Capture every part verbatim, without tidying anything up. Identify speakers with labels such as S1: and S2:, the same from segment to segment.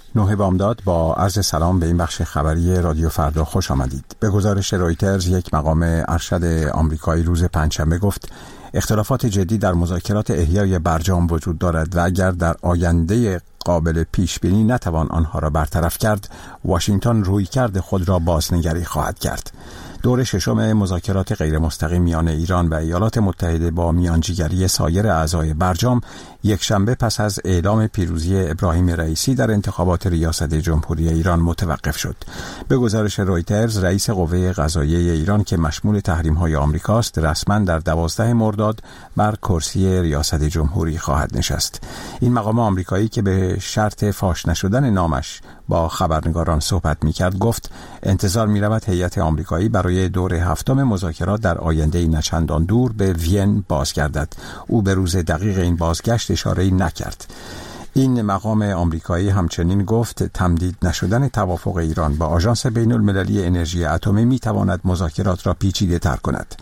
S1: نوح بامداد با عرض سلام به این بخش خبری رادیو فردا خوش آمدید. به گزارش رویترز، یک مقام ارشد آمریکایی روز پنجشنبه گفت اختلافات جدی در مذاکرات احیای برجام وجود دارد و اگر در آینده قابل پیش بینی نتوان آنها را برطرف کرد، واشنگتن رویکرد خود را بازنگری خواهد کرد. دور ششم مذاکرات غیر مستقیم میان ایران و ایالات متحده با میانجیگری سایر اعضای برجام یک شنبه پس از اعلام پیروزی ابراهیم رئیسی در انتخابات ریاست جمهوری ایران متوقف شد. به گزارش رویترز، رئیس قوه قضاییه ایران که مشمول تحریم‌های آمریکاست، رسما در دوازده مرداد بر کرسی ریاست جمهوری خواهد نشست. این مقام آمریکایی که به شرط فاش نشدن نامش با خبرنگاران صحبت می‌کرد گفت انتظار می‌رود هیئت آمریکایی برای دور هفتم مذاکرات در آینده نچندان دور به وین بازگردد. او به روز دقیق این بازگشت اشاره‌ای نکرد. این مقام آمریکایی همچنین گفت تمدید نشدن توافق ایران با آژانس بین المللی انرژی اتمی می‌تواند مذاکرات را پیچیده‌تر کند.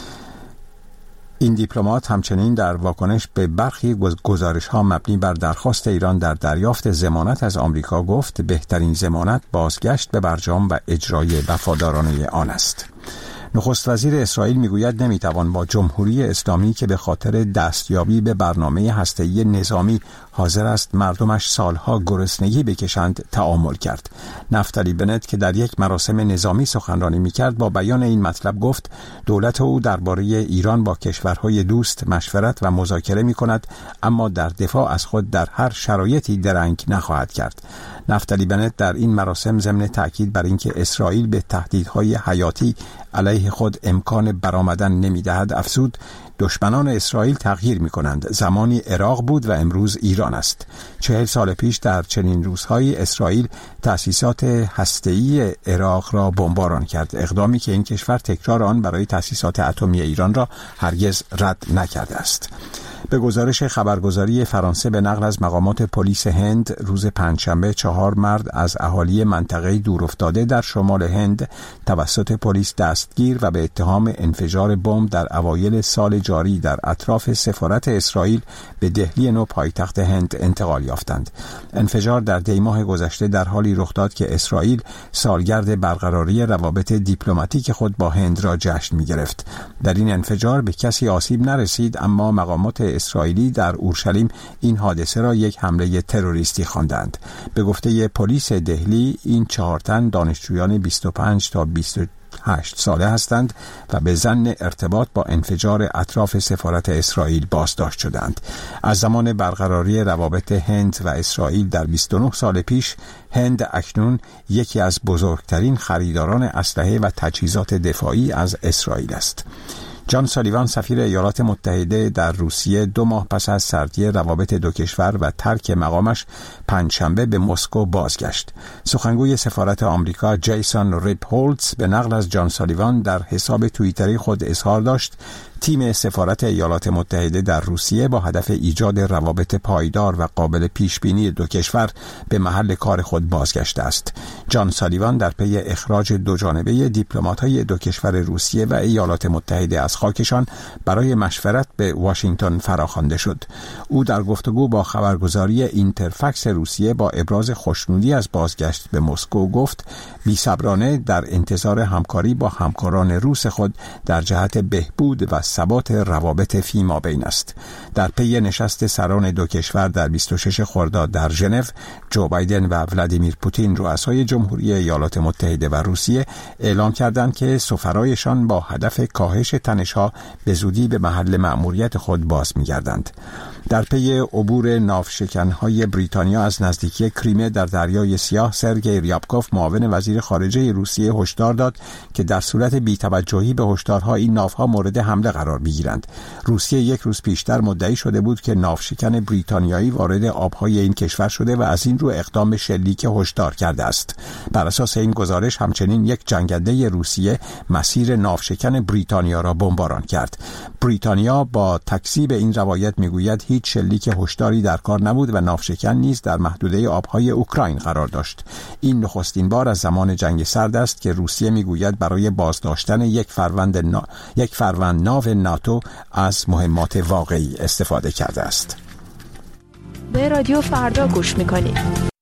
S1: این دیپلمات همچنین در واکنش به برخی گزارش‌ها مبنی بر درخواست ایران در دریافت ضمانت از آمریکا گفت بهترین ضمانت بازگشت به برجام و اجرای وفادارانه آن است. نخست وزیر اسرائیل میگوید نمیتوان با جمهوری اسلامی که به خاطر دستیابی به برنامه هسته‌ای نظامی حاضر است مردمش سالها گرسنگی بکشند تعامل کرد. نفتالی بنت که در یک مراسم نظامی سخنرانی میکرد با بیان این مطلب گفت دولت او درباره ایران با کشورهای دوست مشورت و مذاکره میکند، اما در دفاع از خود در هر شرایطی درنگ نخواهد کرد. نفتالی بنت در این مراسم ضمن تاکید بر اینکه اسرائیل به تهدیدهای حیاتی علیه خود امکان برآمدن نمیدهد افزود دشمنان اسرائیل تغییر می کنند. زمانی عراق بود و امروز ایران است. چهل سال پیش در چنین روزهای اسرائیل تأسیسات هسته‌ای عراق را بمباران کرد، اقدامی که این کشور تکرار آن برای تأسیسات اتمی ایران را هرگز رد نکرده است. به گزارش خبرگزاری فرانسه به نقل از مقامات پلیس هند روز پنجشنبه چهار مرد از اهالی منطقه دورافتاده در شمال هند توسط پلیس دستگیر و به اتهام انفجار بمب در اوایل سال جاری در اطراف سفارت اسرائیل به دهلی نو پایتخت هند انتقال یافتند. انفجار در دی ماه گذشته در حالی رخ داد که اسرائیل سالگرد برقراری روابط دیپلماتیک خود با هند را جشن می‌گرفت. در این انفجار به کسی آسیب نرسید، اما مقامات اسرائیلی در اورشلیم این حادثه را یک حمله تروریستی خواندند. به گفته پلیس دهلی این چهار تن دانشجویان بیست و پنج تا بیست و هشت ساله هستند و به ظن ارتباط با انفجار اطراف سفارت اسرائیل بازداشت شدند. از زمان برقراری روابط هند و اسرائیل در بیست و نه سال پیش، هند اکنون یکی از بزرگترین خریداران اسلحه و تجهیزات دفاعی از اسرائیل است. جان سالیوان سفیر ایالات متحده در روسیه دو ماه پس از سردی روابط دو کشور و ترک مقامش پنجشنبه به مسکو بازگشت. سخنگوی سفارت آمریکا جیسون ریپهولتز به نقل از جان سالیوان در حساب توییتری خود اظهار داشت تیم سفارت ایالات متحده در روسیه با هدف ایجاد روابط پایدار و قابل پیش بینی دو کشور به محل کار خود بازگشته است. جان سالیوان در پی اخراج دو جانبه دیپلمات‌های دو کشور روسیه و ایالات متحده از خاکشان برای مشورت به واشنگتن فراخوانده شد. او در گفتگو با خبرگزاری اینترفکس روسیه با ابراز خوشنودی از بازگشت به مسکو گفت بی‌صبرانه در انتظار همکاری با همکاران روس خود در جهت بهبود و ثبات روابط فیمابین است. در پی نشست سران دو کشور در بیست و شش خرداد در ژنو، جو بایدن و ولادیمیر پوتین رؤسای جمهوری ایالات متحده و روسیه اعلام کردند که سفرایشان با هدف کاهش تنش‌ها به زودی به محل مأموریت خود باز می‌گردند. در پی عبور ناوشکن‌های بریتانیا از نزدیکی کریمه در دریای سیاه، سرگئی ریابکوف معاون وزیر خارجه روسیه هشدار داد که در صورت بی‌توجهی به هشدارها این ناوها مورد حمله قرار بگیرند. روسیه یک روز پیشتر مدعی شده بود که ناوشکن بریتانیایی وارد آبهای این کشور شده و از این رو اقدام به شلیک هشدار کرده است. بر اساس این گزارش همچنین یک جنگنده روسیه مسیر ناوشکن بریتانیا را بمباران کرد. بریتانیا با تکذیب این روایت میگوید هیچ شلیک هشداری در کار نبود و ناوشکن نیز در محدوده آبهای اوکراین قرار داشت. این نخستین بار از زمان جنگ سرد است که روسیه میگوید برای بازداشتن یک فروند نا... یک فروند ناو ناتو از مهمات واقعی استفاده کرده است.
S2: به رادیو فردا گوش می‌کنید.